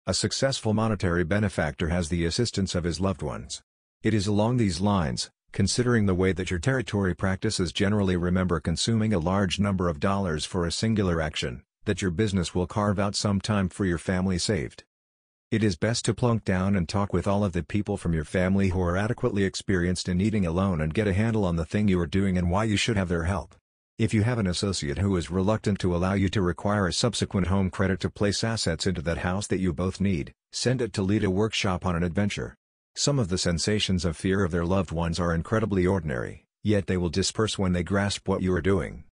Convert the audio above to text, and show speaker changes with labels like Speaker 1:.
Speaker 1: A successful monetary benefactor has the assistance of his loved ones. It is along these lines, considering the way that your territory practices generally remember consuming a large number of dollars for a singular action, that your business will carve out some time for your family saved. It is best to plunk down and talk with all of the people from your family who are adequately experienced in needing a loan and get a handle on the thing you are doing and why you should have their help. If you have an associate who is reluctant to allow you to require a subsequent home credit to place assets into that house that you both need, send it to lead a workshop on an adventure. Some of the sensations of fear of their loved ones are incredibly ordinary, yet they will disperse when they grasp what you are doing.